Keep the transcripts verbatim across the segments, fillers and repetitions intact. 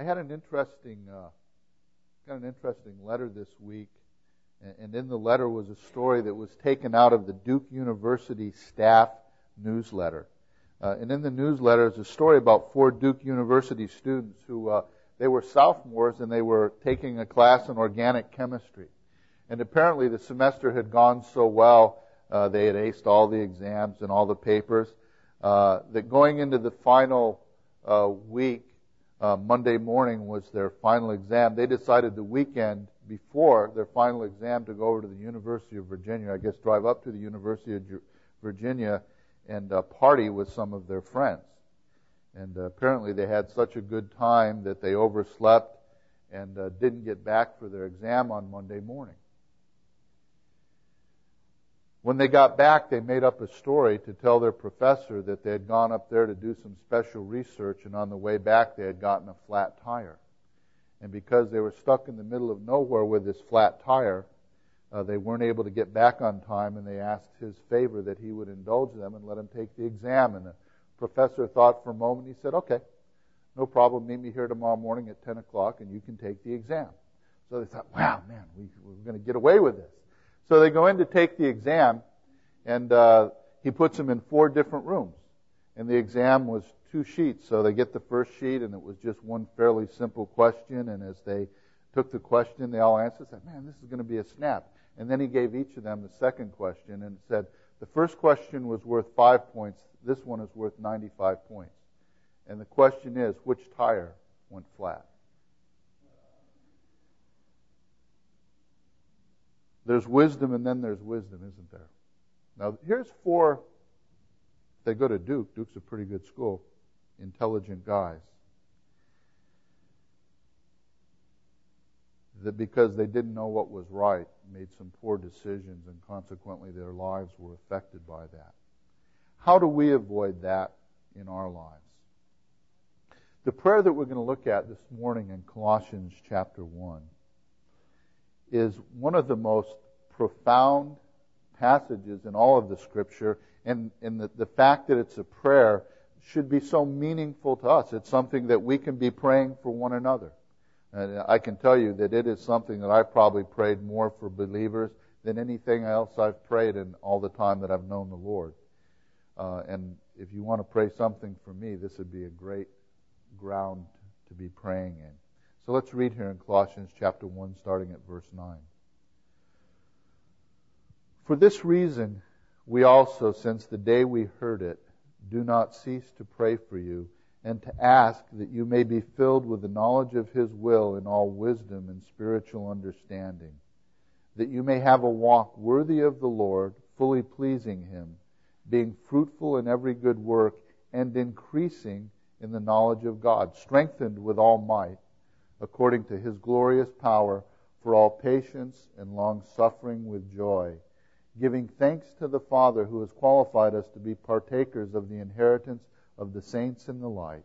I had an interesting, uh, got an interesting letter this week, and, and in the letter was a story that was taken out of the Duke University staff newsletter. Uh, and in the newsletter is a story about four Duke University students who uh, they were sophomores and they were taking a class in organic chemistry. And apparently the semester had gone so well, uh, they had aced all the exams and all the papers, uh, that going into the final uh, week, uh, Monday morning was their final exam. They decided the weekend before their final exam to go over to the University of Virginia, I guess drive up to the University of Virginia and uh, party with some of their friends. And uh, apparently they had such a good time that they overslept and uh, didn't get back for their exam on Monday morning. When they got back, they made up a story to tell their professor that they had gone up there to do some special research, and on the way back they had gotten a flat tire. And because they were stuck in the middle of nowhere with this flat tire, uh, they weren't able to get back on time, and they asked his favor that he would indulge them and let them take the exam. And the professor thought for a moment. He said, okay, no problem. Meet me here tomorrow morning at ten o'clock, and you can take the exam. So they thought, wow, man, we, we're going to get away with this. So they go in to take the exam, and uh, he puts them in four different rooms. And the exam was two sheets. So they get the first sheet, and it was just one fairly simple question. And as they took the question, they all answered, said, man, this is going to be a snap. And then he gave each of them the second question and said, the first question was worth five points. This one is worth ninety-five points. And the question is, which tire went flat? There's wisdom and then there's wisdom, isn't there? Now, here's four, if they go to Duke, Duke's a pretty good school, intelligent guys. That because they didn't know what was right, made some poor decisions, and consequently their lives were affected by that. How do we avoid that in our lives? The prayer that we're going to look at this morning in Colossians chapter one is one of the most profound passages in all of the Scripture, and, and the, the fact that it's a prayer should be so meaningful to us. It's something that we can be praying for one another. And I can tell you that it is something that I've probably prayed more for believers than anything else I've prayed in all the time that I've known the Lord. Uh, and if you want to pray something for me, this would be a great ground to be praying in. So let's read here in Colossians chapter one, starting at verse nine. For this reason, we also, since the day we heard it, do not cease to pray for you and to ask that you may be filled with the knowledge of His will in all wisdom and spiritual understanding, that you may have a walk worthy of the Lord, fully pleasing Him, being fruitful in every good work and increasing in the knowledge of God, strengthened with all might, according to His glorious power, for all patience and long-suffering with joy, giving thanks to the Father who has qualified us to be partakers of the inheritance of the saints in the light.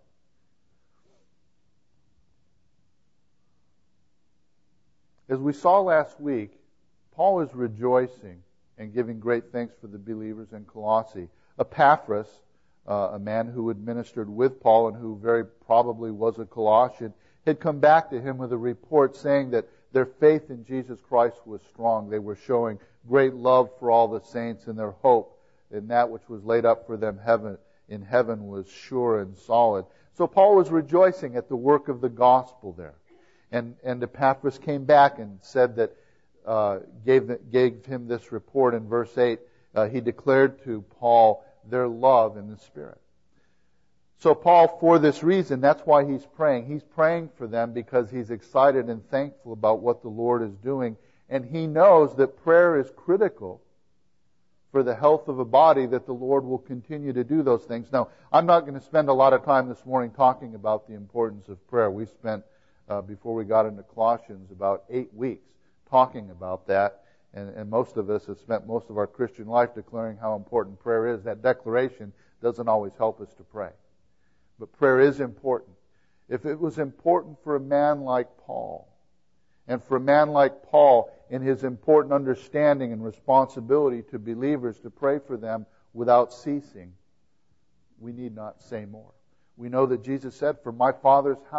As we saw last week, Paul is rejoicing and giving great thanks for the believers in Colossae. Epaphras, uh, a man who had ministered with Paul and who very probably was a Colossian, had come back to him with a report saying that their faith in Jesus Christ was strong. They were showing great love for all the saints, and their hope in that which was laid up for them heaven, in heaven was sure and solid. So Paul was rejoicing at the work of the gospel there. And, and Epaphras came back and said that, uh, gave, the, gave him this report in verse eight. Uh, he declared to Paul their love in the Spirit. So Paul, for this reason, that's why he's praying. He's praying for them because he's excited and thankful about what the Lord is doing. And he knows that prayer is critical for the health of a body, that the Lord will continue to do those things. Now, I'm not going to spend a lot of time this morning talking about the importance of prayer. We spent, uh, before we got into Colossians, about eight weeks talking about that. And, and most of us have spent most of our Christian life declaring how important prayer is. That declaration doesn't always help us to pray. But prayer is important. If it was important for a man like Paul, and for a man like Paul in his important understanding and responsibility to believers to pray for them without ceasing, we need not say more. We know that Jesus said, for my Father's house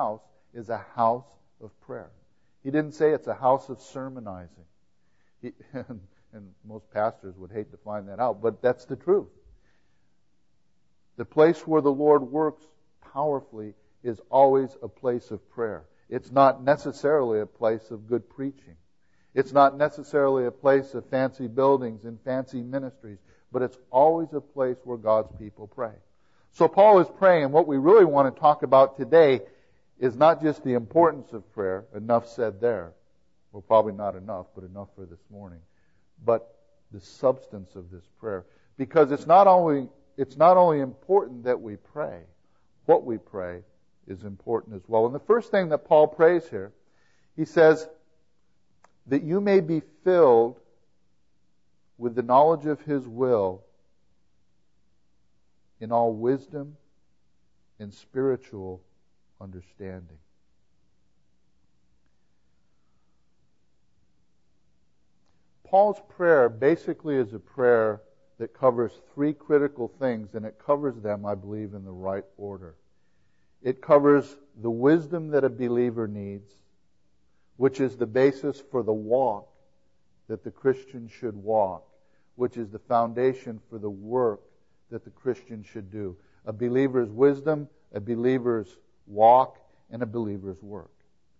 is a house of prayer. He didn't say it's a house of sermonizing. He, and, and most pastors would hate to find that out, but that's the truth. The place where the Lord works powerfully is always a place of prayer. It's not necessarily a place of good preaching. It's not necessarily a place of fancy buildings and fancy ministries, but it's always a place where God's people pray. So Paul is praying, and what we really want to talk about today is not just the importance of prayer, enough said there. Well, probably not enough, but enough for this morning. But the substance of this prayer. Because it's not only, it's not only important that we pray, what we pray is important as well. And the first thing that Paul prays here, he says, that you may be filled with the knowledge of His will in all wisdom and spiritual understanding. Paul's prayer basically is a prayer that covers three critical things, and it covers them, I believe, in the right order. It covers the wisdom that a believer needs, which is the basis for the walk that the Christian should walk, which is the foundation for the work that the Christian should do. A believer's wisdom, a believer's walk, and a believer's work.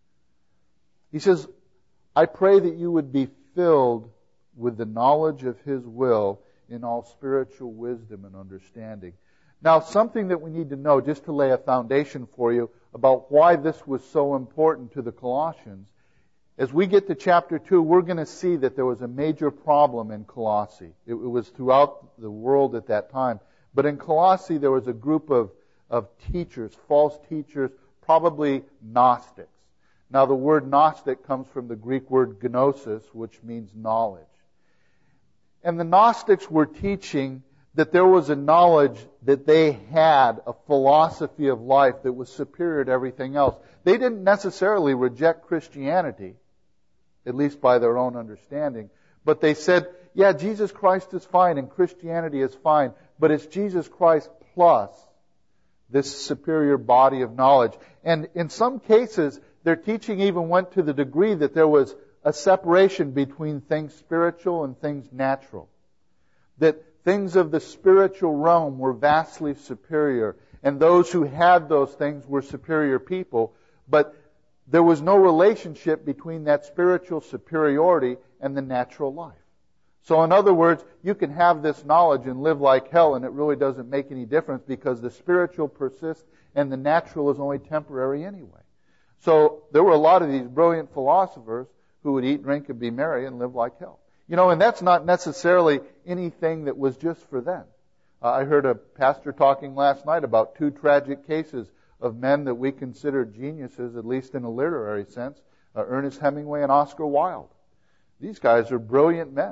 He says, I pray that you would be filled with the knowledge of His will in all spiritual wisdom and understanding. Now, something that we need to know, just to lay a foundation for you, about why this was so important to the Colossians. As we get to chapter two, we're going to see that there was a major problem in Colossae. It, it was throughout the world at that time. But in Colossae, there was a group of, of teachers, false teachers, probably Gnostics. Now, the word Gnostic comes from the Greek word gnosis, which means knowledge. And the Gnostics were teaching that there was a knowledge that they had, a philosophy of life that was superior to everything else. They didn't necessarily reject Christianity, at least by their own understanding. But they said, yeah, Jesus Christ is fine and Christianity is fine, but it's Jesus Christ plus this superior body of knowledge. And in some cases, their teaching even went to the degree that there was a separation between things spiritual and things natural. That things of the spiritual realm were vastly superior, and those who had those things were superior people, but there was no relationship between that spiritual superiority and the natural life. So in other words, you can have this knowledge and live like hell, and it really doesn't make any difference because the spiritual persists and the natural is only temporary anyway. So there were a lot of these brilliant philosophers who would eat, drink, and be merry and live like hell. You know, and that's not necessarily anything that was just for them. Uh, I heard a pastor talking last night about two tragic cases of men that we consider geniuses, at least in a literary sense, uh, Ernest Hemingway and Oscar Wilde. These guys are brilliant men,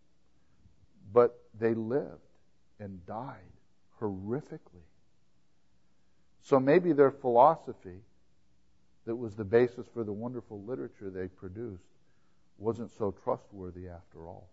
but they lived and died horrifically. So maybe their philosophy that was the basis for the wonderful literature they produced wasn't so trustworthy after all.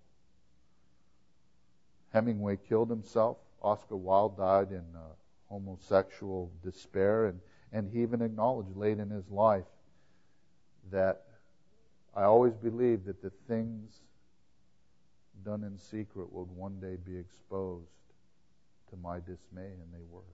Hemingway killed himself. Oscar Wilde died in uh, homosexual despair, and, and he even acknowledged late in his life that I always believed that the things done in secret would one day be exposed to my dismay, and they were.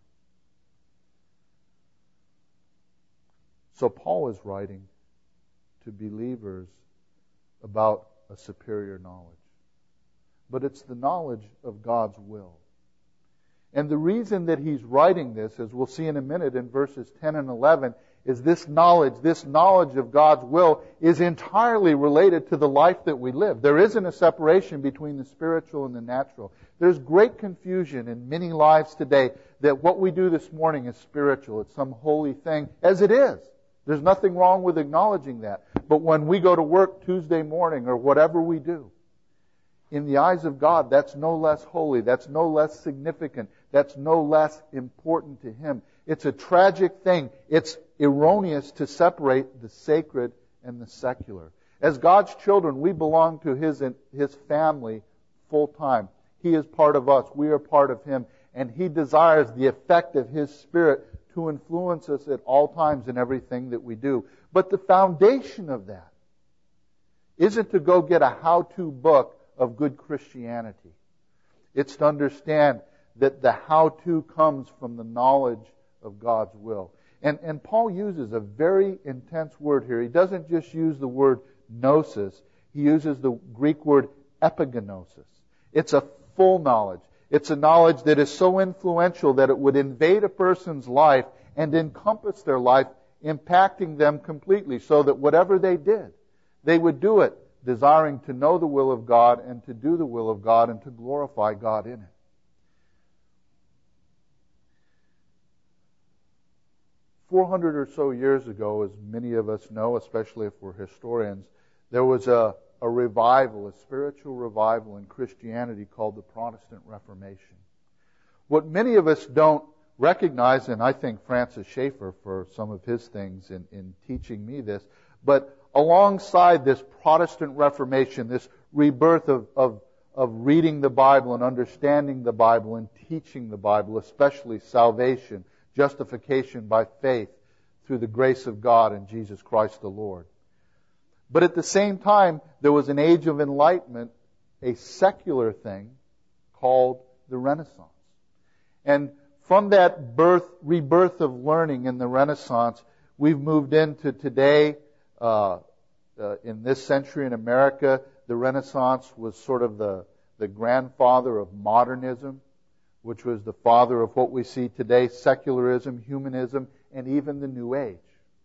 So Paul is writing to believers about a superior knowledge. But it's the knowledge of God's will. And the reason that he's writing this, as we'll see in a minute in verses ten and eleven, is this knowledge, this knowledge of God's will is entirely related to the life that we live. There isn't a separation between the spiritual and the natural. There's great confusion in many lives today that what we do this morning is spiritual. It's some holy thing, as it is. There's nothing wrong with acknowledging that. But when we go to work Tuesday morning or whatever we do, in the eyes of God, that's no less holy. That's no less significant. That's no less important to Him. It's a tragic thing. It's erroneous to separate the sacred and the secular. As God's children, we belong to His, His family full time. He is part of us. We are part of Him. And He desires the effect of His Spirit to influence us at all times in everything that we do. But the foundation of that isn't to go get a how-to book of good Christianity. It's to understand that the how-to comes from the knowledge of God's will. And, and Paul uses a very intense word here. He doesn't just use the word gnosis. He uses the Greek word epigenosis. It's a full knowledge. It's a knowledge that is so influential that it would invade a person's life and encompass their life, impacting them completely, so that whatever they did, they would do it desiring to know the will of God and to do the will of God and to glorify God in it. four hundred or so years ago, as many of us know, especially if we're historians, there was a, a revival, a spiritual revival in Christianity called the Protestant Reformation. What many of us don't recognize, and I thank Francis Schaeffer for some of his things in, in teaching me this, but alongside this Protestant Reformation, this rebirth of, of, of reading the Bible and understanding the Bible and teaching the Bible, especially salvation, justification by faith through the grace of God in Jesus Christ the Lord. But at the same time, there was an age of enlightenment, a secular thing called the Renaissance. And from that birth, rebirth of learning in the Renaissance, we've moved into today, uh, uh, in this century in America, the Renaissance was sort of the, the grandfather of modernism, which was the father of what we see today, secularism, humanism, and even the New Age.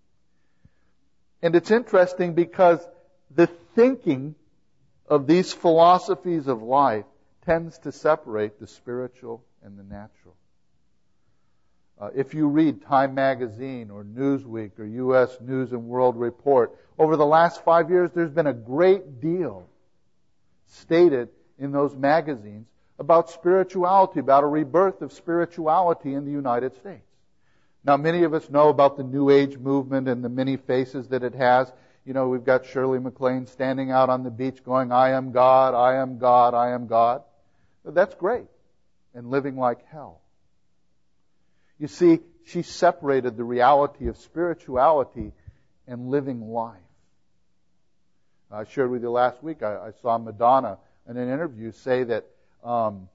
And it's interesting because the thinking of these philosophies of life tends to separate the spiritual and the natural. Uh, if you read Time Magazine or Newsweek or U S News and World Report, over the last five years there's been a great deal stated in those magazines about spirituality, about a rebirth of spirituality in the United States. Now, many of us know about the New Age movement and the many faces that it has. You know, we've got Shirley MacLaine standing out on the beach going, I am God, I am God, I am God. But that's great. And living like hell. You see, she separated the reality of spirituality and living life. I shared with you last week, I, I saw Madonna in an interview say that Um,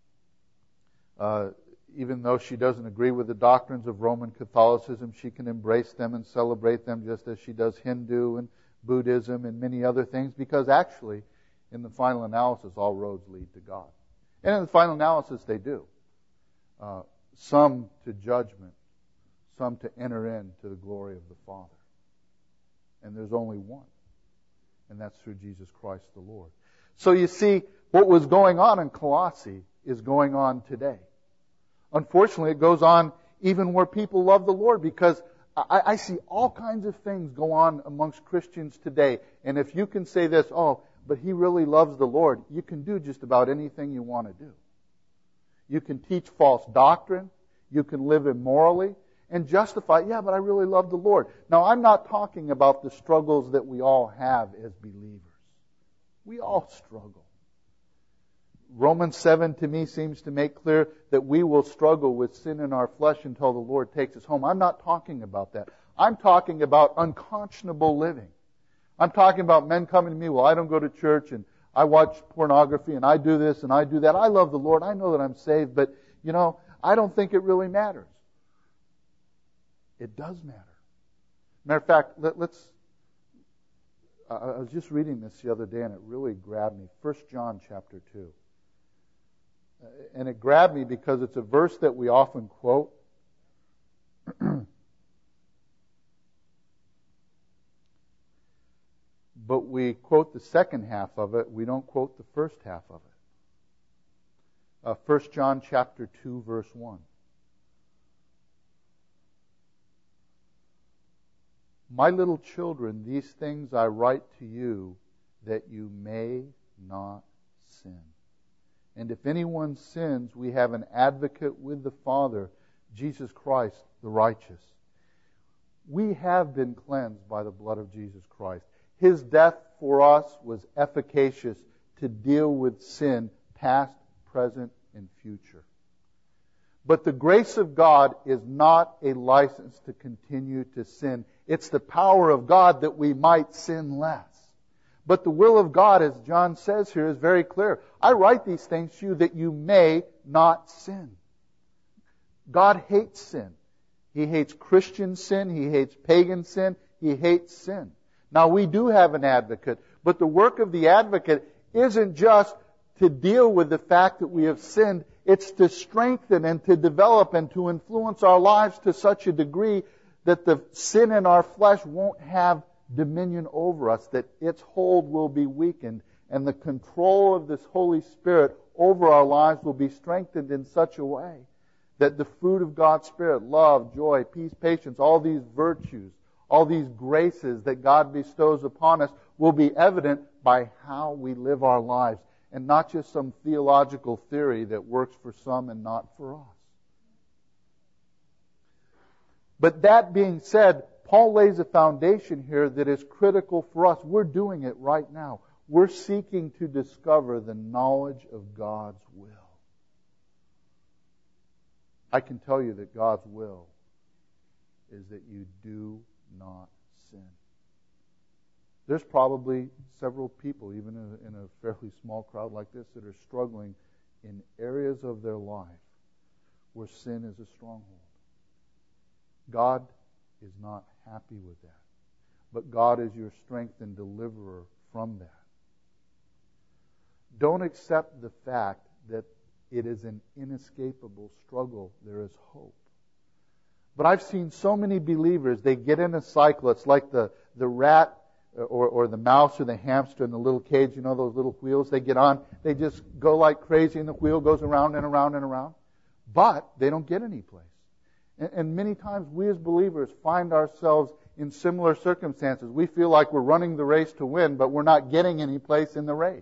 uh, even though she doesn't agree with the doctrines of Roman Catholicism, she can embrace them and celebrate them just as she does Hindu and Buddhism and many other things, because actually, in the final analysis, all roads lead to God. And in the final analysis, they do. Uh, some to judgment, some to enter into the glory of the Father. And there's only one. And that's through Jesus Christ the Lord. So you see, what was going on in Colossae is going on today. Unfortunately, it goes on even where people love the Lord, because I, I see all kinds of things go on amongst Christians today. And if you can say this, oh, but he really loves the Lord, you can do just about anything you want to do. You can teach false doctrine. You can live immorally and justify, yeah, but I really love the Lord. Now, I'm not talking about the struggles that we all have as believers. We all struggle. Romans seven to me seems to make clear that we will struggle with sin in our flesh until the Lord takes us home. I'm not talking about that. I'm talking about unconscionable living. I'm talking about men coming to me, well, I don't go to church and I watch pornography and I do this and I do that. I love the Lord. I know that I'm saved, but, you know, I don't think it really matters. It does matter. Matter of fact, let, let's, I was just reading this the other day and it really grabbed me. First John chapter two. And it grabbed me because it's a verse that we often quote. But we quote the second half of it. We don't quote the first half of it. Uh, First John chapter two, verse one. My little children, these things I write to you that you may not sin. And if anyone sins, we have an advocate with the Father, Jesus Christ, the righteous. We have been cleansed by the blood of Jesus Christ. His death for us was efficacious to deal with sin, past, present, and future. But the grace of God is not a license to continue to sin. It's the power of God that we might sin less. But the will of God, as John says here, is very clear. I write these things to you that you may not sin. God hates sin. He hates Christian sin. He hates pagan sin. He hates sin. Now, we do have an advocate, but the work of the advocate isn't just to deal with the fact that we have sinned. It's to strengthen and to develop and to influence our lives to such a degree that the sin in our flesh won't have dominion over us, that its hold will be weakened, and the control of this Holy Spirit over our lives will be strengthened in such a way that the fruit of God's Spirit, love, joy, peace, patience, all these virtues, all these graces that God bestows upon us will be evident by how we live our lives, and not just some theological theory that works for some and not for us. But that being said, Paul lays a foundation here that is critical for us. We're doing it right now. We're seeking to discover the knowledge of God's will. I can tell you that God's will is that you do not sin. There's probably several people, even in a, in a fairly small crowd like this, that are struggling in areas of their life where sin is a stronghold. God is not happy with that. But God is your strength and deliverer from that. Don't accept the fact that it is an inescapable struggle. There is hope. But I've seen so many believers, they get in a cycle. It's like the, the rat or, or the mouse or the hamster in the little cage, you know, those little wheels they get on. They just go like crazy and the wheel goes around and around and around. But they don't get any place. And, and many times we as believers find ourselves in similar circumstances. We feel like we're running the race to win, but we're not getting any place in the race.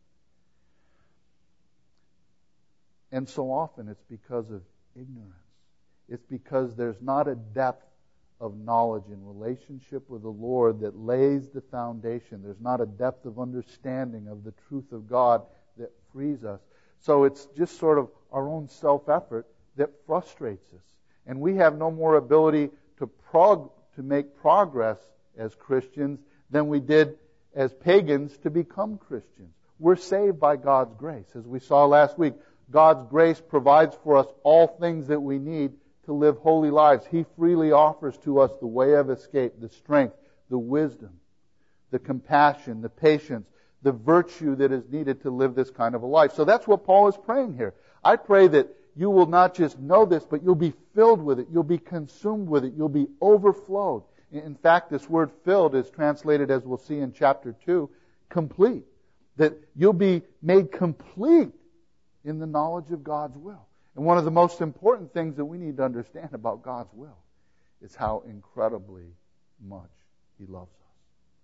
And so often it's because of ignorance. It's because there's not a depth of knowledge and relationship with the Lord that lays the foundation. There's not a depth of understanding of the truth of God that frees us. So it's just sort of our own self-effort that frustrates us. And we have no more ability to prog- to make progress as Christians than we did as pagans to become Christians. We're saved by God's grace. As we saw last week, God's grace provides for us all things that we need to live holy lives. He freely offers to us the way of escape, the strength, the wisdom, the compassion, the patience, the virtue that is needed to live this kind of a life. So that's what Paul is praying here. I pray that you will not just know this, but you'll be filled with it. You'll be consumed with it. You'll be overflowed. In fact, this word filled is translated, as we'll see in chapter two, complete. That you'll be made complete in the knowledge of God's will. And one of the most important things that we need to understand about God's will is how incredibly much He loves us.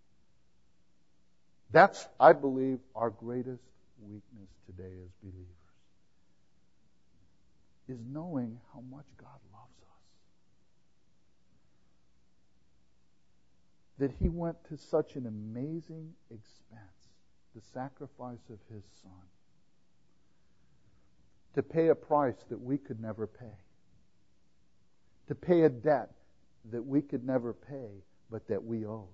That's, I believe, our greatest weakness today as believers, is knowing how much God loves us. That He went to such an amazing expense, the sacrifice of His Son, to pay a price that we could never pay. To pay a debt that we could never pay, but that we owed.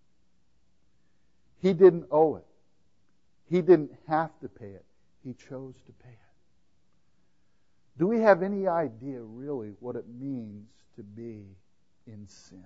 He didn't owe it. He didn't have to pay it. He chose to pay it. Do we have any idea really what it means to be in sin?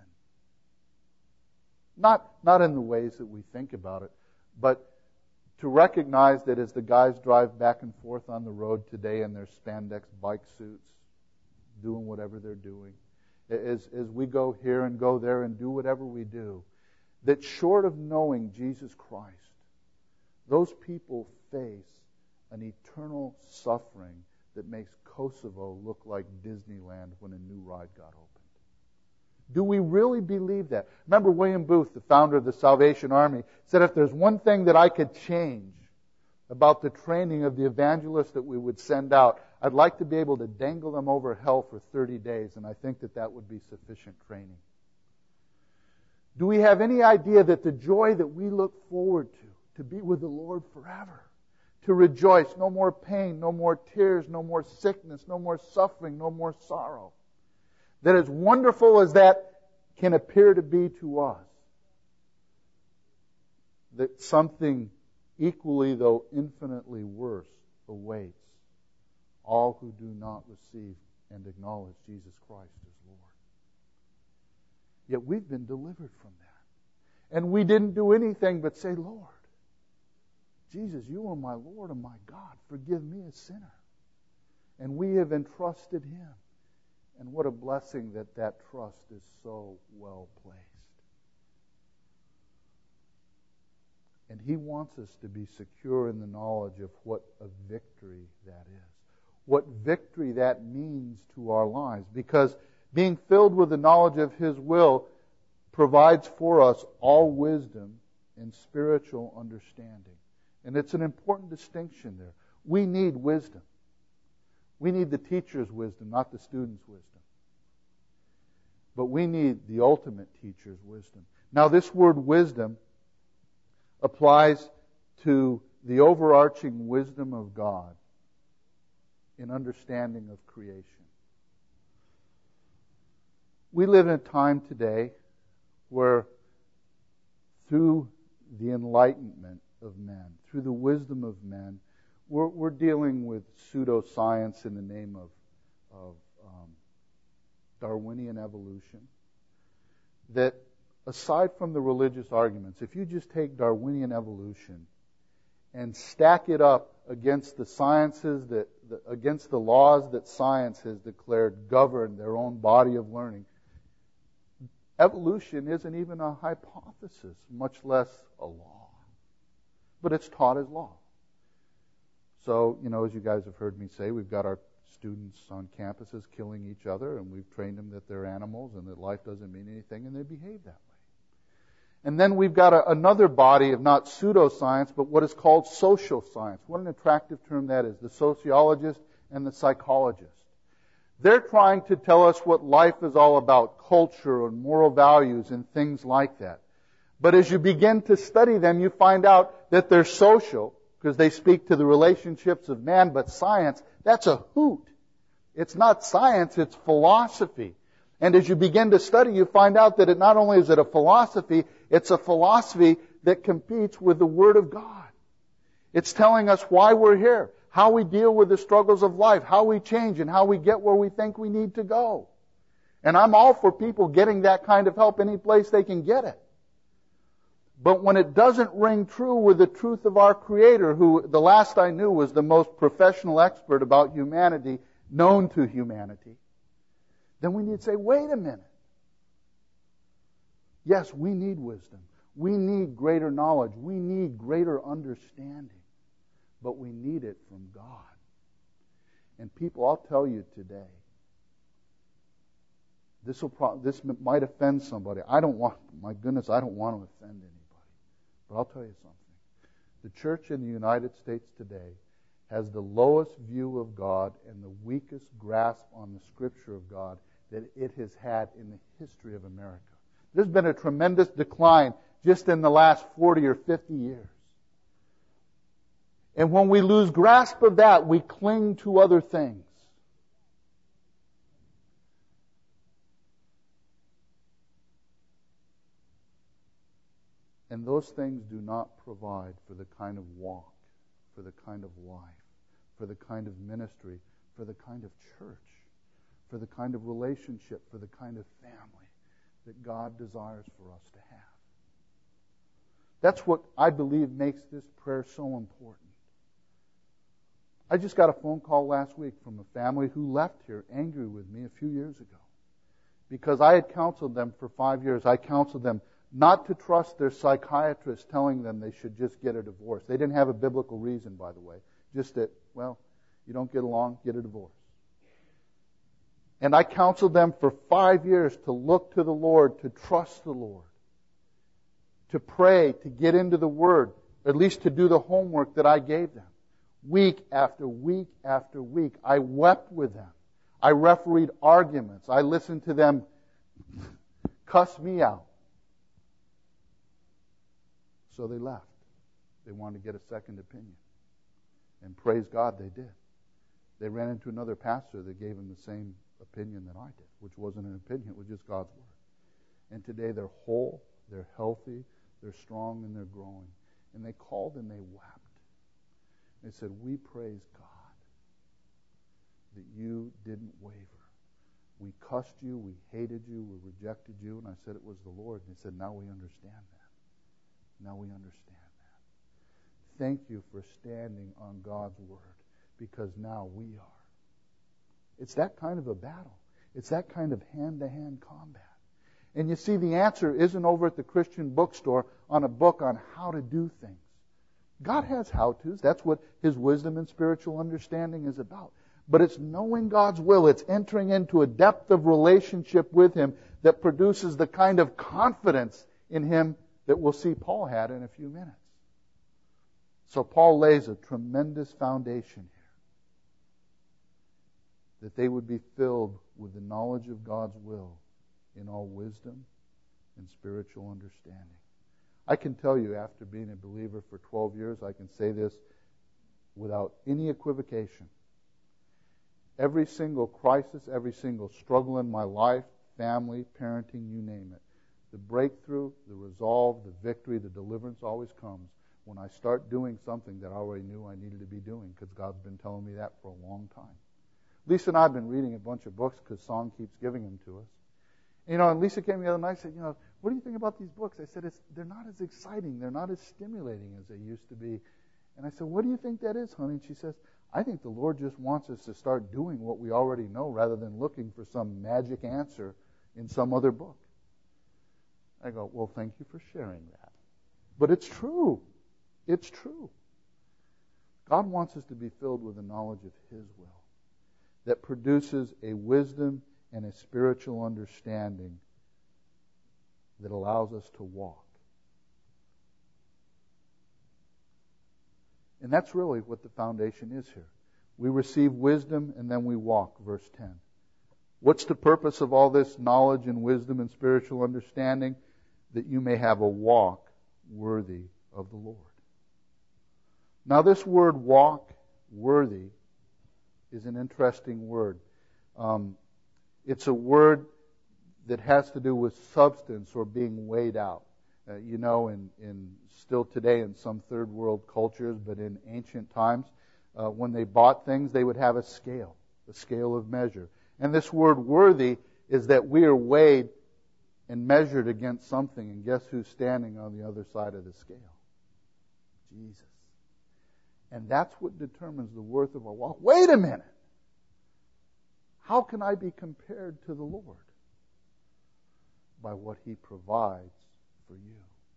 Not, not in the ways that we think about it, but to recognize that as the guys drive back and forth on the road today in their spandex bike suits, doing whatever they're doing, as, as we go here and go there and do whatever we do, that short of knowing Jesus Christ, those people face an eternal suffering that makes Kosovo look like Disneyland when a new ride got opened. Do we really believe that? Remember William Booth, the founder of the Salvation Army, said if there's one thing that I could change about the training of the evangelists that we would send out, I'd like to be able to dangle them over hell for thirty days, and I think that that would be sufficient training. Do we have any idea that the joy that we look forward to, to be with the Lord forever, to rejoice. No more pain, no more tears, no more sickness, no more suffering, no more sorrow. That as wonderful as that can appear to be to us, that something equally, though infinitely worse, awaits all who do not receive and acknowledge Jesus Christ as Lord. Yet we've been delivered from that. And we didn't do anything but say, Lord, Jesus, you are my Lord and my God. Forgive me a sinner. And we have entrusted Him. And what a blessing that that trust is so well placed. And He wants us to be secure in the knowledge of what a victory that is. What victory that means to our lives. Because being filled with the knowledge of His will provides for us all wisdom and spiritual understanding. And it's an important distinction there. We need wisdom. We need the teacher's wisdom, not the student's wisdom. But we need the ultimate teacher's wisdom. Now, this word wisdom applies to the overarching wisdom of God in understanding of creation. We live in a time today where through the enlightenment of men, through the wisdom of men, we're, we're dealing with pseudoscience in the name of, of um, Darwinian evolution. That aside from the religious arguments, if you just take Darwinian evolution and stack it up against the sciences that, the, against the laws that science has declared govern their own body of learning, evolution isn't even a hypothesis, much less a law. But it's taught as law. So, you know, as you guys have heard me say, we've got our students on campuses killing each other, and we've trained them that they're animals and that life doesn't mean anything, and they behave that way. And then we've got a, another body of not pseudoscience, but what is called social science. What an attractive term that is, the sociologist and the psychologist. They're trying to tell us what life is all about, culture and moral values and things like that. But as you begin to study them, you find out that they're social, because they speak to the relationships of man, but science, that's a hoot. It's not science, it's philosophy. And as you begin to study, you find out that it not only is it a philosophy, it's a philosophy that competes with the Word of God. It's telling us why we're here, how we deal with the struggles of life, how we change, and how we get where we think we need to go. And I'm all for people getting that kind of help any place they can get it. But when it doesn't ring true with the truth of our Creator, who the last I knew was the most professional expert about humanity known to humanity, then we need to say, wait a minute. Yes, we need wisdom. We need greater knowledge. We need greater understanding. But we need it from God. And people, I'll tell you today, this will pro- this might offend somebody. I don't want, my goodness, I don't want to offend anybody. But I'll tell you something. The church in the United States today has the lowest view of God and the weakest grasp on the Scripture of God that it has had in the history of America. There's been a tremendous decline just in the last forty or fifty years. And when we lose grasp of that, we cling to other things. And those things do not provide for the kind of walk, for the kind of life, for the kind of ministry, for the kind of church, for the kind of relationship, for the kind of family that God desires for us to have. That's what I believe makes this prayer so important. I just got a phone call last week from a family who left here angry with me a few years ago because I had counseled them for five years. I counseled them not to trust their psychiatrist telling them they should just get a divorce. They didn't have a biblical reason, by the way. Just that, well, you don't get along, get a divorce. And I counseled them for five years to look to the Lord, to trust the Lord, to pray, to get into the Word, at least to do the homework that I gave them. Week after week after week, I wept with them. I refereed arguments. I listened to them cuss me out. So they left. They wanted to get a second opinion. And praise God they did. They ran into another pastor that gave them the same opinion that I did, which wasn't an opinion, it was just God's Word. And today they're whole, they're healthy, they're strong, and they're growing. And they called and they wept. They said, we praise God that you didn't waver. We cussed you, we hated you, we rejected you, and I said it was the Lord. And they said, now we understand that. Now we understand that. Thank you for standing on God's Word, because now we are. It's that kind of a battle. It's that kind of hand-to-hand combat. And you see, the answer isn't over at the Christian bookstore on a book on how to do things. God has how-tos. That's what His wisdom and spiritual understanding is about. But it's knowing God's will. It's entering into a depth of relationship with Him that produces the kind of confidence in Him that we'll see Paul had in a few minutes. So Paul lays a tremendous foundation here, that they would be filled with the knowledge of God's will in all wisdom and spiritual understanding. I can tell you, after being a believer for twelve years, I can say this without any equivocation. Every single crisis, every single struggle in my life, family, parenting, you name it, the breakthrough, the resolve, the victory, the deliverance always comes when I start doing something that I already knew I needed to be doing, because God's been telling me that for a long time. Lisa and I have been reading a bunch of books because Song keeps giving them to us. You know, and Lisa came the other night and said, you know, what do you think about these books? I said, it's, they're not as exciting. They're not as stimulating as they used to be. And I said, what do you think that is, honey? And she says, I think the Lord just wants us to start doing what we already know rather than looking for some magic answer in some other book. I go, well, thank you for sharing that. But it's true. It's true. God wants us to be filled with the knowledge of His will that produces a wisdom and a spiritual understanding that allows us to walk. And that's really what the foundation is here. We receive wisdom and then we walk, verse ten. What's the purpose of all this knowledge and wisdom and spiritual understanding? That you may have a walk worthy of the Lord. Now this word walk, worthy, is an interesting word. Um, it's a word that has to do with substance or being weighed out. Uh, you know, in, in still today in some third world cultures, but in ancient times, uh, when they bought things, they would have a scale, a scale of measure. And this word worthy is that we are weighed and measured against something, and guess who's standing on the other side of the scale? Jesus. And that's what determines the worth of our walk. Wait a minute! How can I be compared to the Lord? By what He provides for you.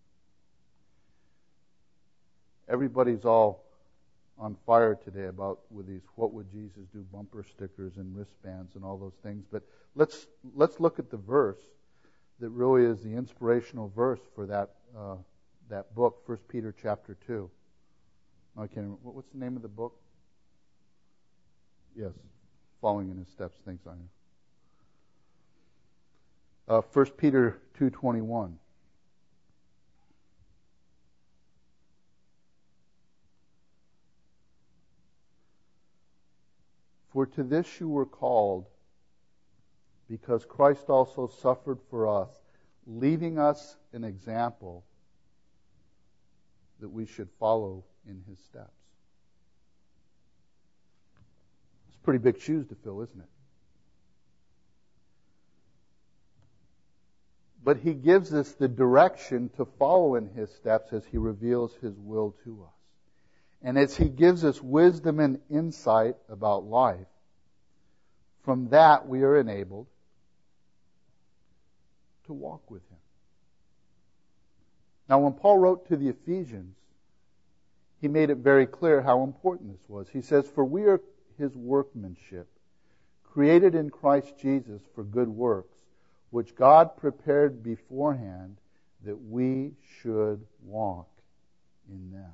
Everybody's all on fire today about with these what would Jesus do bumper stickers and wristbands and all those things. But let's let's look at the verse that really is the inspirational verse for that uh, that book, First Peter chapter two. I can't remember. What's the name of the book? Yes, Following in His Steps. Thanks, Anya. Uh, First Peter two twenty-one. For to this you were called, because Christ also suffered for us, leaving us an example that we should follow in His steps. It's pretty big shoes to fill, isn't it? But He gives us the direction to follow in His steps as He reveals His will to us. And as He gives us wisdom and insight about life, from that we are enabled to walk with Him. Now, when Paul wrote to the Ephesians, he made it very clear how important this was. He says, for we are His workmanship, created in Christ Jesus for good works, which God prepared beforehand that we should walk in them.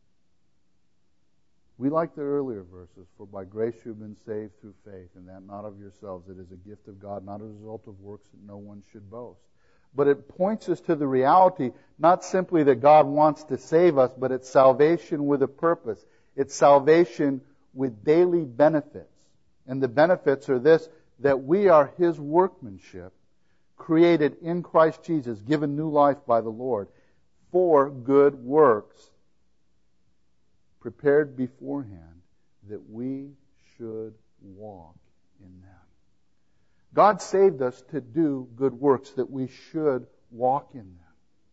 We like the earlier verses, for by grace you have been saved through faith, and that not of yourselves. It is a gift of God, not a result of works that no one should boast. But it points us to the reality, not simply that God wants to save us, but it's salvation with a purpose. It's salvation with daily benefits. And the benefits are this, that we are His workmanship, created in Christ Jesus, given new life by the Lord, for good works, prepared beforehand, that we should walk in them. God saved us to do good works, that we should walk in them.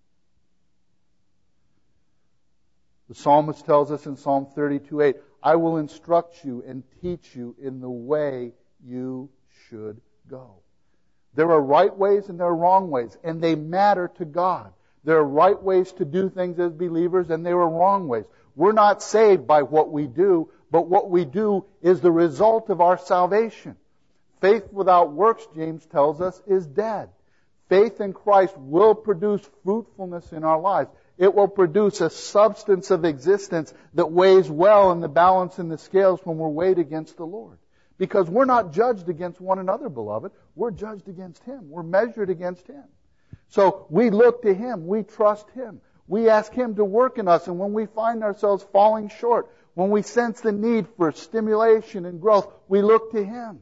The psalmist tells us in Psalm thirty-two eight, I will instruct you and teach you in the way you should go. There are right ways and there are wrong ways, and they matter to God. There are right ways to do things as believers, and there are wrong ways. We're not saved by what we do, but what we do is the result of our salvation. Faith without works, James tells us, is dead. Faith in Christ will produce fruitfulness in our lives. It will produce a substance of existence that weighs well in the balance in the scales when we're weighed against the Lord. Because we're not judged against one another, beloved. We're judged against Him. We're measured against Him. So we look to Him. We trust Him. We ask Him to work in us. And when we find ourselves falling short, when we sense the need for stimulation and growth, we look to Him.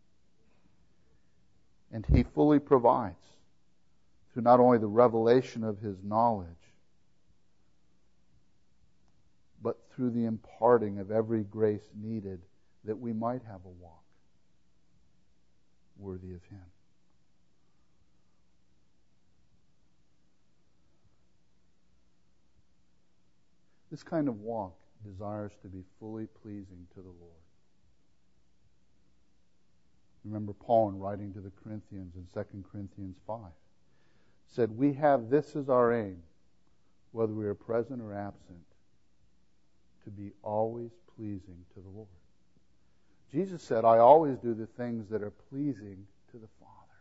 And He fully provides through not only the revelation of His knowledge, but through the imparting of every grace needed that we might have a walk worthy of Him. This kind of walk desires to be fully pleasing to the Lord. Remember Paul in writing to the Corinthians in Second Corinthians five said, we have this as our aim, whether we are present or absent, to be always pleasing to the Lord. Jesus said, I always do the things that are pleasing to the Father.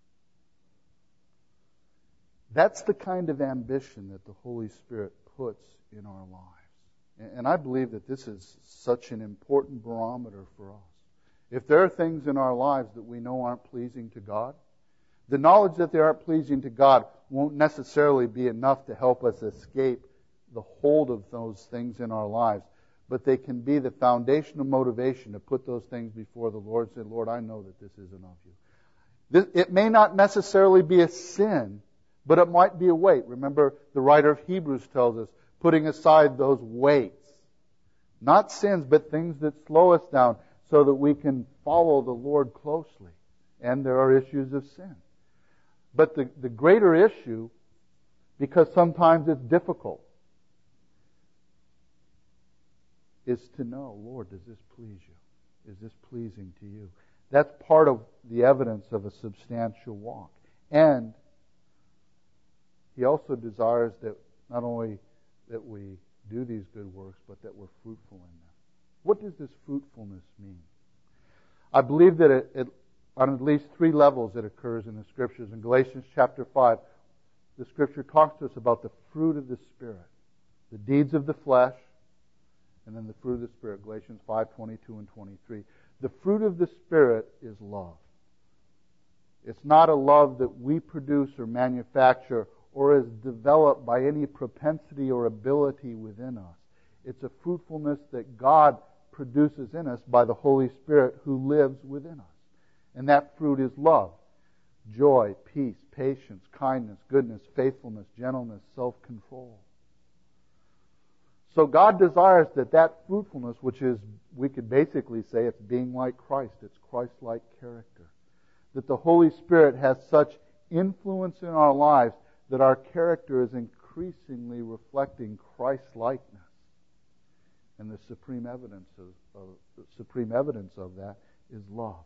That's the kind of ambition that the Holy Spirit puts in our lives. And I believe that this is such an important barometer for us. If there are things in our lives that we know aren't pleasing to God, the knowledge that they aren't pleasing to God won't necessarily be enough to help us escape the hold of those things in our lives. But they can be the foundational motivation to put those things before the Lord and say, Lord, I know that this isn't of you. This, it may not necessarily be a sin, but it might be a weight. Remember, the writer of Hebrews tells us, putting aside those weights. Not sins, but things that slow us down so that we can follow the Lord closely. And there are issues of sin. But the, the greater issue, because sometimes it's difficult, is to know, Lord, does this please you? Is this pleasing to you? That's part of the evidence of a substantial walk. And He also desires that not only that we do these good works, but that we're fruitful in them. What does this fruitfulness mean? I believe that it, it, on at least three levels it occurs in the Scriptures. In Galatians chapter five, the Scripture talks to us about the fruit of the Spirit, the deeds of the flesh, and then the fruit of the Spirit, Galatians five, twenty-two and twenty-three. The fruit of the Spirit is love. It's not a love that we produce or manufacture or is developed by any propensity or ability within us. It's a fruitfulness that God produces in us by the Holy Spirit who lives within us. And that fruit is love, joy, peace, patience, kindness, goodness, faithfulness, gentleness, self-control. So God desires that that fruitfulness, which is, we could basically say it's being like Christ, it's Christ-like character, that the Holy Spirit has such influence in our lives that our character is increasingly reflecting Christ-likeness. And the supreme evidence of, of the supreme evidence of that is love.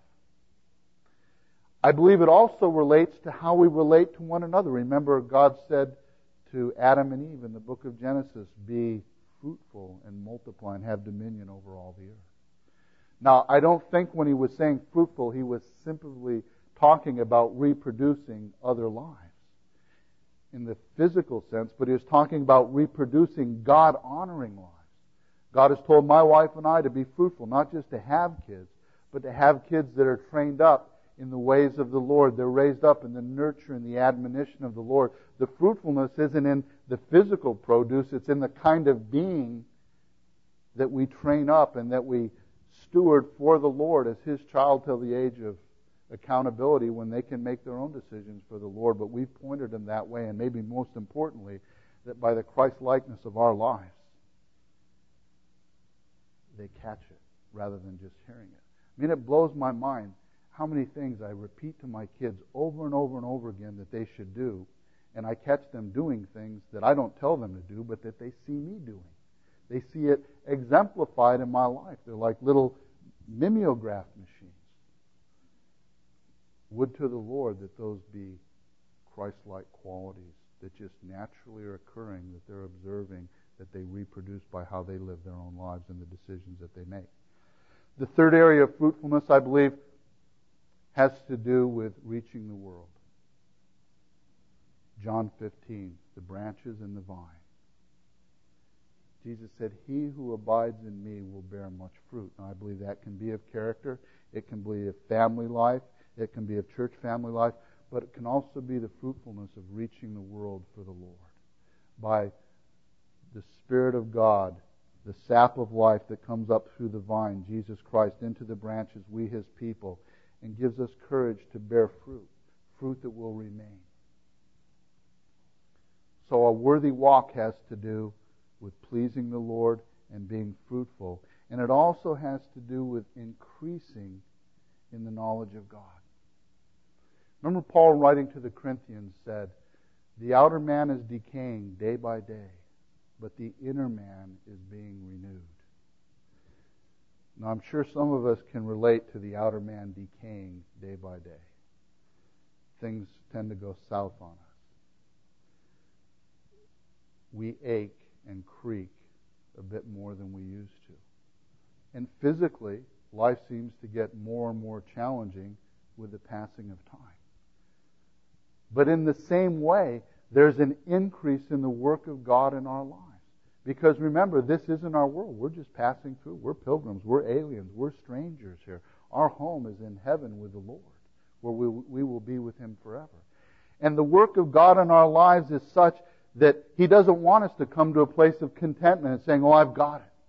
I believe it also relates to how we relate to one another. Remember, God said to Adam and Eve in the book of Genesis, be fruitful and multiply and have dominion over all the earth. Now, I don't think when He was saying fruitful, He was simply talking about reproducing other lives in the physical sense, but He was talking about reproducing God-honoring lives. God has told my wife and I to be fruitful, not just to have kids, but to have kids that are trained up in the ways of the Lord. They're raised up in the nurture and the admonition of the Lord. The fruitfulness isn't in the physical produce, it's in the kind of being that we train up and that we steward for the Lord as His child till the age of accountability when they can make their own decisions for the Lord. But we've pointed them that way, and maybe most importantly, that by the Christ-likeness of our lives, they catch it rather than just hearing it. I mean, it blows my mind how many things I repeat to my kids over and over and over again that they should do, and I catch them doing things that I don't tell them to do, but that they see me doing. They see it exemplified in my life. They're like little mimeograph machines. Would to the Lord that those be Christ-like qualities that just naturally are occurring, that they're observing, that they reproduce by how they live their own lives and the decisions that they make. The third area of fruitfulness, I believe, has to do with reaching the world. John fifteen, the branches and the vine. Jesus said, "He who abides in me will bear much fruit." Now, I believe that can be of character. It can be of family life. It can be of church family life. But it can also be the fruitfulness of reaching the world for the Lord. By the Spirit of God, the sap of life that comes up through the vine, Jesus Christ, into the branches, we His people, and gives us courage to bear fruit, fruit that will remain. So a worthy walk has to do with pleasing the Lord and being fruitful. And it also has to do with increasing in the knowledge of God. Remember Paul writing to the Corinthians said, "The outer man is decaying day by day, but the inner man is being renewed." Now I'm sure some of us can relate to the outer man decaying day by day. Things tend to go south on us. We ache and creak a bit more than we used to. And physically, life seems to get more and more challenging with the passing of time. But in the same way, there's an increase in the work of God in our lives. Because remember, this isn't our world. We're just passing through. We're pilgrims. We're aliens. We're strangers here. Our home is in heaven with the Lord, where we, we will be with Him forever. And the work of God in our lives is such that He doesn't want us to come to a place of contentment and saying, "Oh, I've got it."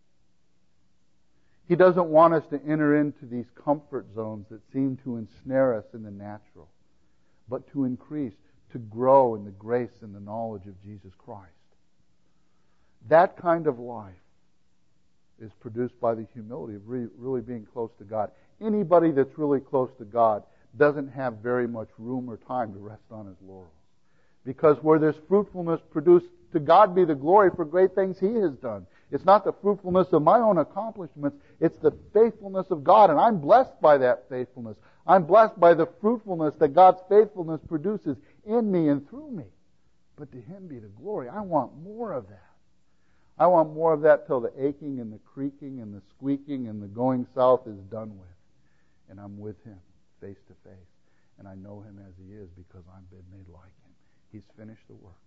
He doesn't want us to enter into these comfort zones that seem to ensnare us in the natural, but to increase, to grow in the grace and the knowledge of Jesus Christ. That kind of life is produced by the humility of re- really being close to God. Anybody that's really close to God doesn't have very much room or time to rest on his laurels. Because where there's fruitfulness produced, to God be the glory for great things He has done. It's not the fruitfulness of my own accomplishments. It's the faithfulness of God. And I'm blessed by that faithfulness. I'm blessed by the fruitfulness that God's faithfulness produces in me and through me. But to Him be the glory. I want more of that. I want more of that till the aching and the creaking and the squeaking and the going south is done with. And I'm with Him face to face. And I know Him as He is because I've been made like Him. He's finished the work.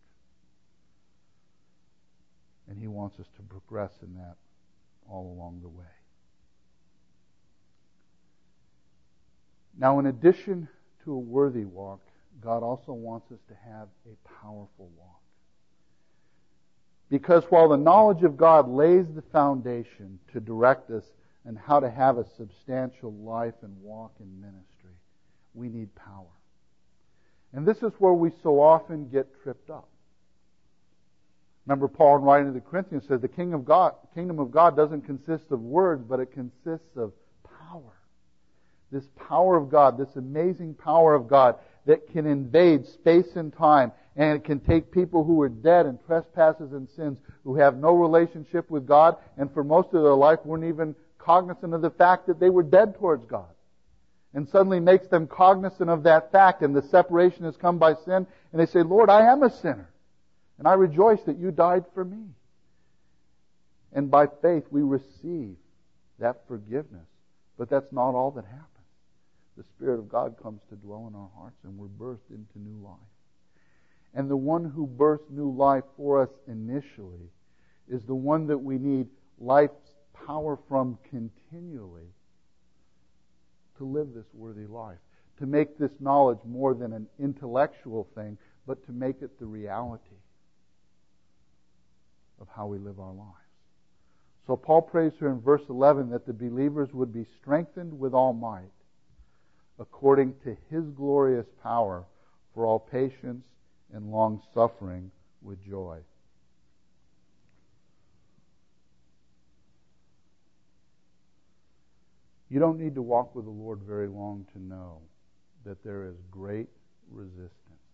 And He wants us to progress in that all along the way. Now, in addition to a worthy walk, God also wants us to have a powerful walk. Because while the knowledge of God lays the foundation to direct us in how to have a substantial life and walk in ministry, we need power. And this is where we so often get tripped up. Remember, Paul, in writing to the Corinthians, said the kingdom of God, kingdom of God doesn't consist of words, but it consists of power. This power of God, this amazing power of God that can invade space and time, and it can take people who are dead in trespasses and sins, who have no relationship with God, and for most of their life weren't even cognizant of the fact that they were dead towards God. And suddenly makes them cognizant of that fact, and the separation has come by sin, and they say, "Lord, I am a sinner. And I rejoice that You died for me." And by faith we receive that forgiveness. But that's not all that happens. The Spirit of God comes to dwell in our hearts and we're birthed into new life. And the one who births new life for us initially is the one that we need life's power from continually to live this worthy life. To make this knowledge more than an intellectual thing, but to make it the reality of how we live our lives. So Paul prays here in verse eleven that the believers would be strengthened with all might, according to His glorious power, for all patience and long suffering with joy. You don't need to walk with the Lord very long to know that there is great resistance.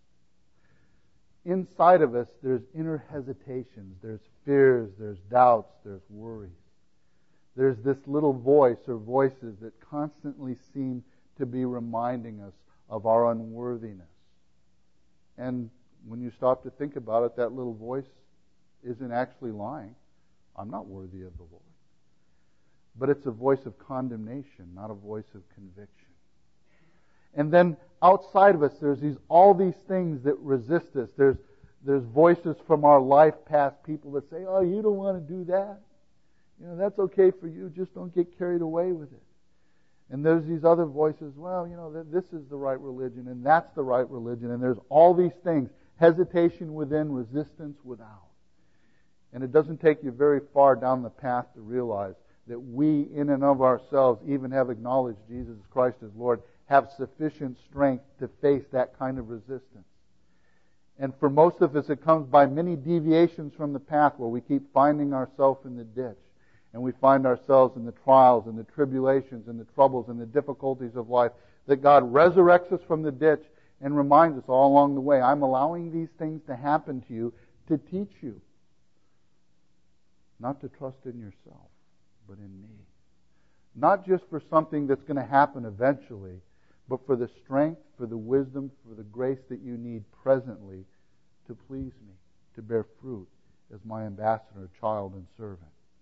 Inside of us, there's inner hesitations, there's fears, there's doubts, there's worries. There's this little voice or voices that constantly seem to be reminding us of our unworthiness. And when you stop to think about it, that little voice isn't actually lying. I'm not worthy of the Lord. But it's a voice of condemnation, not a voice of conviction. And then outside of us, there's these all these things that resist us. There's there's voices from our life past, people that say, "Oh, you don't want to do that. You know, that's okay for you. Just don't get carried away with it." And there's these other voices, "Well, you know, this is the right religion, and that's the right religion." And there's all these things, hesitation within, resistance without. And it doesn't take you very far down the path to realize that we, in and of ourselves, even have acknowledged Jesus Christ as Lord, have sufficient strength to face that kind of resistance. And for most of us, it comes by many deviations from the path where we keep finding ourselves in the ditch. And we find ourselves in the trials and the tribulations and the troubles and the difficulties of life, that God resurrects us from the ditch and reminds us all along the way, I'm allowing these things to happen to you to teach you not to trust in yourself, but in me. Not just for something that's going to happen eventually, but for the strength, for the wisdom, for the grace that you need presently to please me, to bear fruit as my ambassador, child, and servant.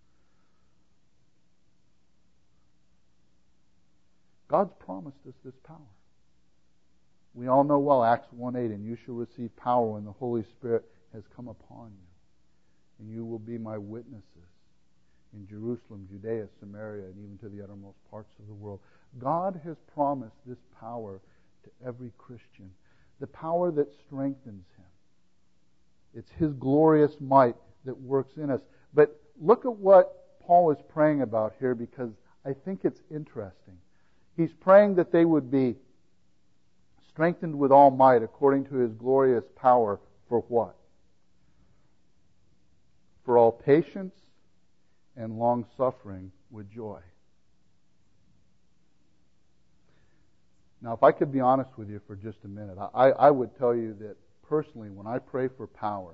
God's promised us this power. We all know well Acts one eight, and you shall receive power when the Holy Spirit has come upon you, and you will be my witnesses in Jerusalem, Judea, Samaria, and even to the uttermost parts of the world. God has promised this power to every Christian, the power that strengthens him. It's His glorious might that works in us. But look at what Paul is praying about here, because I think it's interesting. He's praying that they would be strengthened with all might according to His glorious power for what? For all patience and long suffering with joy. Now, if I could be honest with you for just a minute, I, I would tell you that personally, when I pray for power,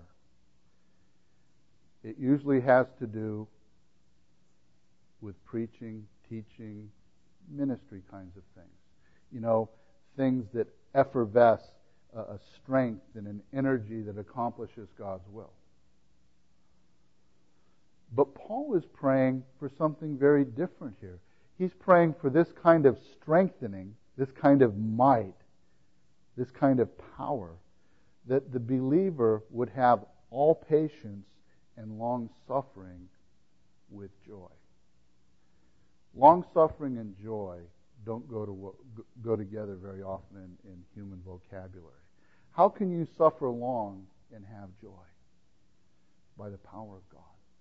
it usually has to do with preaching, teaching, ministry kinds of things. You know, things that effervesce a, a strength and an energy that accomplishes God's will. But Paul is praying for something very different here. He's praying for this kind of strengthening, this kind of might, this kind of power, that the believer would have all patience and long suffering with joy. Long suffering and joy don't go to go together very often in, in human vocabulary. How can you suffer long and have joy? By the power of God.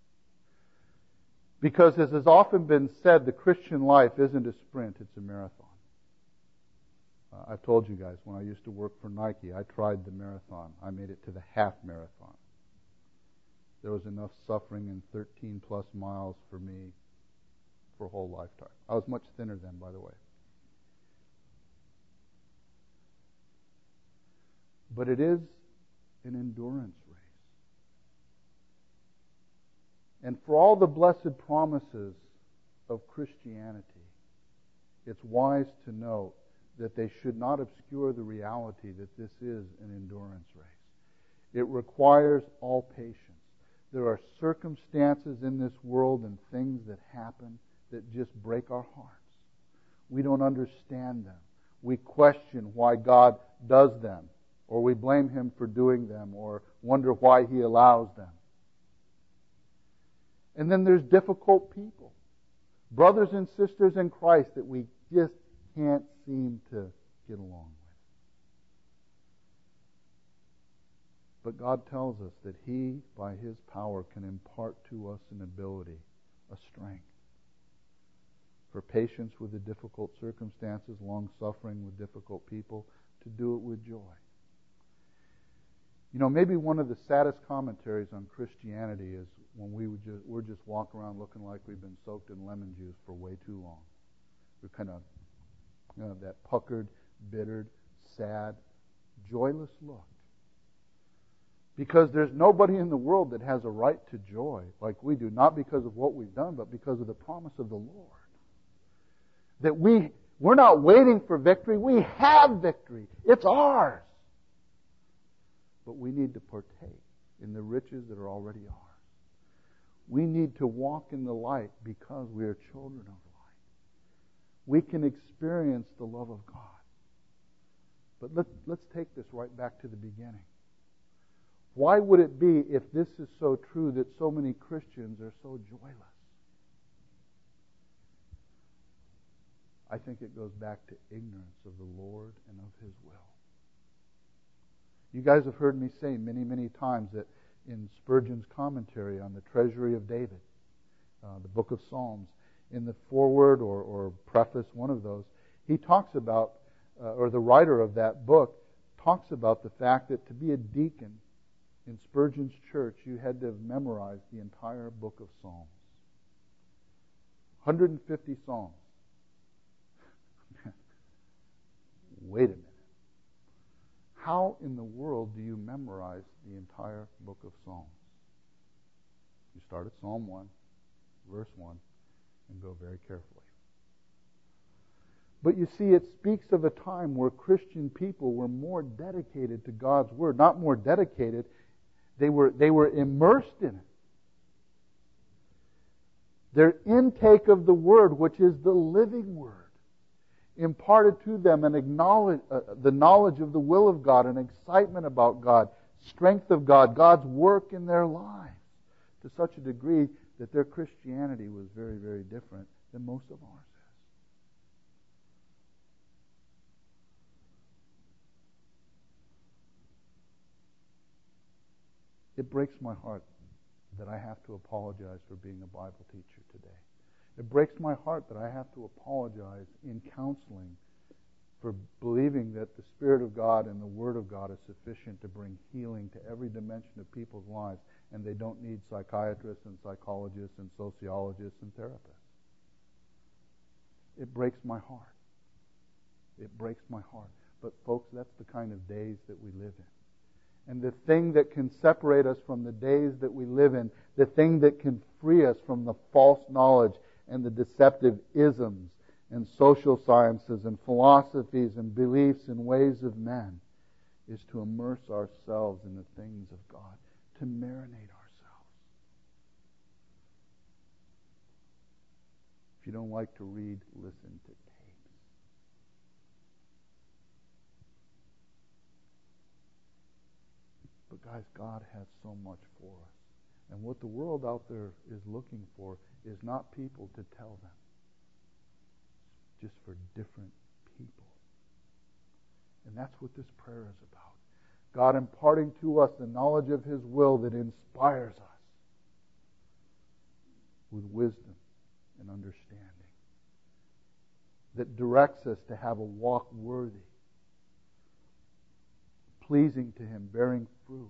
Because as has often been said, the Christian life isn't a sprint, it's a marathon. Uh, I've told you guys, when I used to work for Nike, I tried the marathon. I made it to the half marathon. There was enough suffering in thirteen plus miles for me for a whole lifetime. I was much thinner then, by the way. But it is an endurance race. And for all the blessed promises of Christianity, it's wise to note that they should not obscure the reality that this is an endurance race. It requires all patience. There are circumstances in this world and things that happen that just break our hearts. We don't understand them. We question why God does them, or we blame Him for doing them, or wonder why He allows them. And then there's difficult people, brothers and sisters in Christ that we just can't seem to get along with. But God tells us that He, by His power, can impart to us an ability a strength. For patience with the difficult circumstances, long-suffering with difficult people, to do it with joy. You know, maybe one of the saddest commentaries on Christianity is when we would just, we're just walking around looking like we've been soaked in lemon juice for way too long. We're kind of, you know, that puckered, bittered, sad, joyless look. Because there's nobody in the world that has a right to joy like we do, not because of what we've done, but because of the promise of the Lord. That we, we're not waiting for victory, we have victory. It's ours. But we need to partake in the riches that are already ours. We need to walk in the light because we are children of light. We can experience the love of God. But let, let's take this right back to the beginning. Why would it be, if this is so true, that so many Christians are so joyless? I think it goes back to ignorance of the Lord and of His will. You guys have heard me say many, many times that in Spurgeon's commentary on the Treasury of David, uh, the book of Psalms, in the foreword or, or preface, one of those, he talks about, uh, or the writer of that book talks about the fact that to be a deacon in Spurgeon's church, you had to have memorized the entire book of Psalms. one hundred fifty Psalms. Wait a minute. How in the world do you memorize the entire book of Psalms? You start at Psalm one, verse one, and go very carefully. But you see, it speaks of a time where Christian people were more dedicated to God's Word. Not more dedicated, they were, they were immersed in it. Their intake of the Word, which is the living Word, imparted to them an acknowledge, uh, the knowledge of the will of God, an excitement about God, strength of God, God's work in their lives, to such a degree that their Christianity was very, very different than most of ours is. It breaks my heart that I have to apologize for being a Bible teacher today. It breaks my heart that I have to apologize in counseling for believing that the Spirit of God and the Word of God is sufficient to bring healing to every dimension of people's lives, and they don't need psychiatrists and psychologists and sociologists and therapists. It breaks my heart. It breaks my heart. But folks, that's the kind of days that we live in. And the thing that can separate us from the days that we live in, the thing that can free us from the false knowledge and the deceptive isms and social sciences and philosophies and beliefs and ways of men, is to immerse ourselves in the things of God, to marinate ourselves. If you don't like to read, listen to tapes. But guys, God has so much for us. And what the world out there is looking for is not people to tell them. Just for different people. And that's what this prayer is about. God imparting to us the knowledge of His will that inspires us with wisdom and understanding. That directs us to have a walk worthy, pleasing to Him, bearing fruit.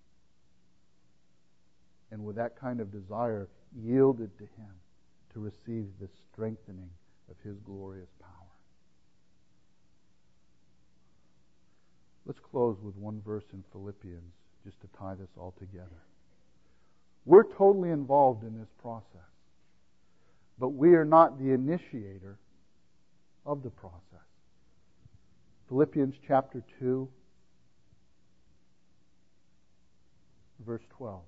And with that kind of desire, yielded to Him to receive the strengthening of His glorious power. Let's close with one verse in Philippians just to tie this all together. We're totally involved in this process, but we are not the initiator of the process. Philippians chapter two, verse twelve.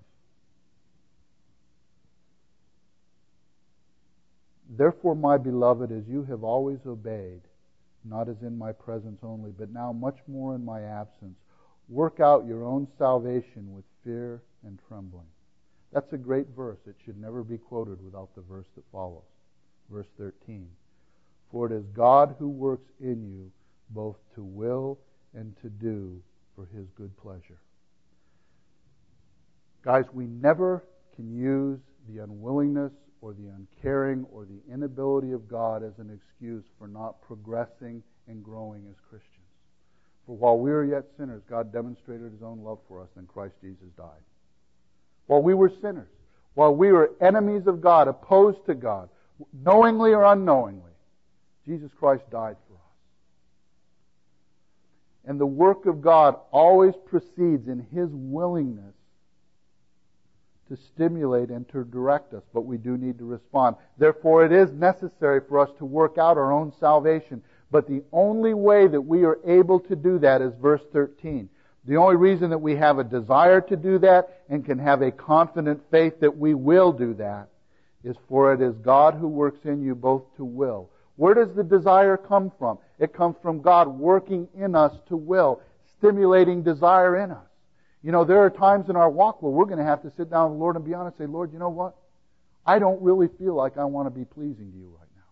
Therefore, my beloved, as you have always obeyed, not as in my presence only, but now much more in my absence, work out your own salvation with fear and trembling. That's a great verse. It should never be quoted without the verse that follows. Verse thirteen. For it is God who works in you both to will and to do for His good pleasure. Guys, we never can use the unwillingness or the uncaring or the inability of God as an excuse for not progressing and growing as Christians. For while we were yet sinners, God demonstrated His own love for us, and Christ Jesus died. While we were sinners, while we were enemies of God, opposed to God, knowingly or unknowingly, Jesus Christ died for us. And the work of God always proceeds in His willingness to stimulate and to direct us, but we do need to respond. Therefore, it is necessary for us to work out our own salvation. But the only way that we are able to do that is verse thirteen. The only reason that we have a desire to do that and can have a confident faith that we will do that is for it is God who works in you both to will. Where does the desire come from? It comes from God working in us to will, stimulating desire in us. You know, there are times in our walk where we're going to have to sit down with the Lord and be honest and say, Lord, you know what? I don't really feel like I want to be pleasing to you right now.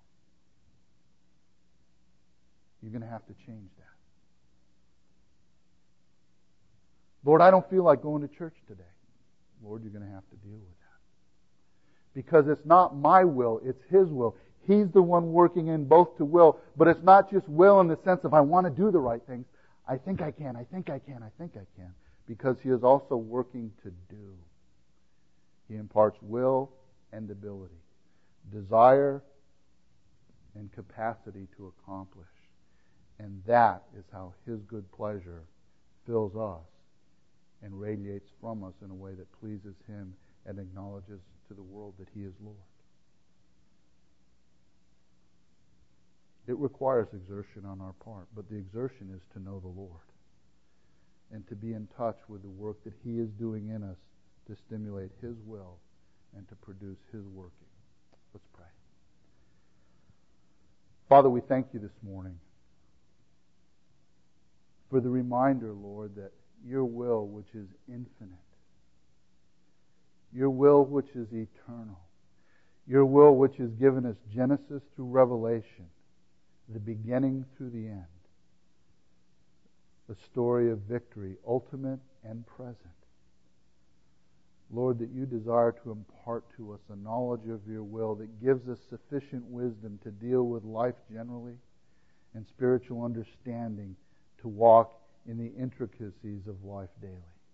You're going to have to change that. Lord, I don't feel like going to church today. Lord, you're going to have to deal with that. Because it's not my will, it's His will. He's the one working in both to will, but it's not just will in the sense of I want to do the right things. I think I can, I think I can, I think I can. Because He is also working to do. He imparts will and ability, desire and capacity to accomplish. And that is how His good pleasure fills us and radiates from us in a way that pleases Him and acknowledges to the world that He is Lord. It requires exertion on our part, but the exertion is to know the Lord and to be in touch with the work that He is doing in us to stimulate His will and to produce His working. Let's pray. Father, we thank You this morning for the reminder, Lord, that Your will, which is infinite, Your will, which is eternal, Your will, which has given us Genesis through Revelation, the beginning through the end, a story of victory, ultimate and present. Lord, that You desire to impart to us a knowledge of Your will that gives us sufficient wisdom to deal with life generally and spiritual understanding to walk in the intricacies of life daily.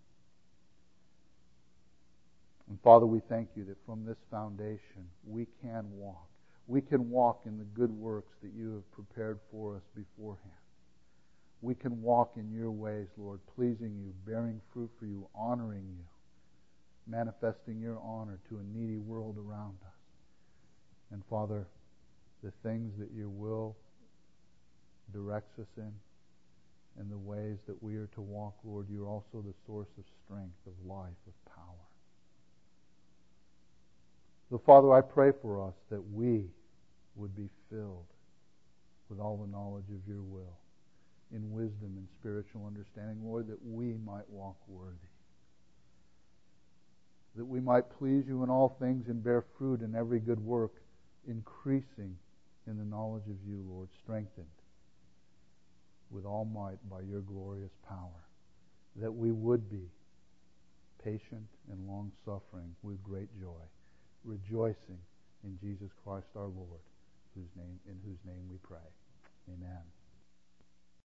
And Father, we thank You that from this foundation we can walk. We can walk in the good works that You have prepared for us beforehand. We can walk in Your ways, Lord, pleasing You, bearing fruit for You, honoring You, manifesting Your honor to a needy world around us. And Father, the things that Your will directs us in and the ways that we are to walk, Lord, You're also the source of strength, of life, of power. So, Father, I pray for us that we would be filled with all the knowledge of Your will, in wisdom and spiritual understanding, Lord, that we might walk worthy, that we might please You in all things and bear fruit in every good work, increasing in the knowledge of You, Lord, strengthened with all might by Your glorious power, that we would be patient and long-suffering with great joy, rejoicing in Jesus Christ our Lord, whose name, in whose name we pray. Amen.